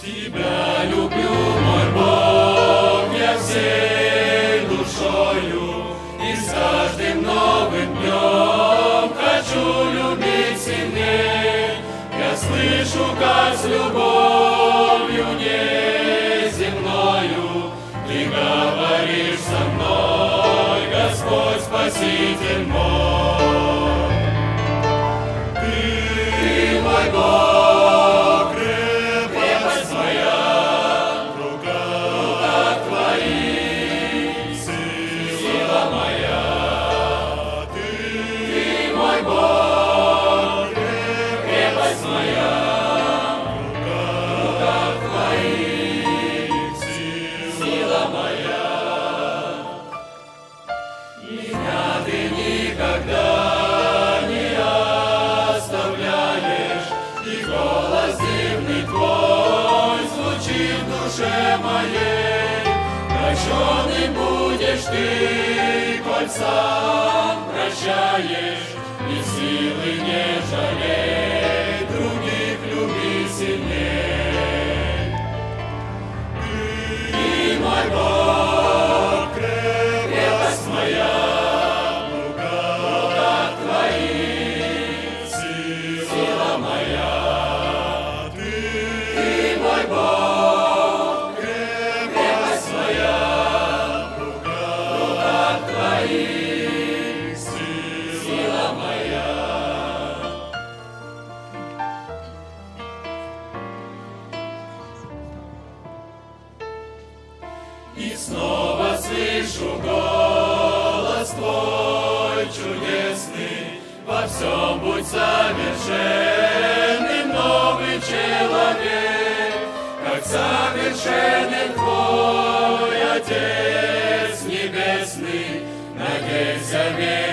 Тебя люблю, мой Бог, я всей душою, и с каждым новым днем хочу любить сильней. Я слышу, как с любовью неземною ты говоришь со мной, Господь Спаситель мой. Ты мой Бог, крепость моя, в руках твоих, сила моя. Ты мой Бог, крепость моя, в руках твоих, сила моя. Меня ты никогда не оставляешь, и голос дивный твой звучит в душе моей. Прощенным будешь ты, коль сам прощаешь, и силы не жалей, других люби сильней. Ты мой Бог, крепость моя, в руках твоих, сила моя. Ты мой Бог, крепость моя, в руках твоих, сила моя. И снова слышу голос твой чудесный, во всем будь совершенным, новый человек, как совершенен твой Отец Небесный, надейся верь.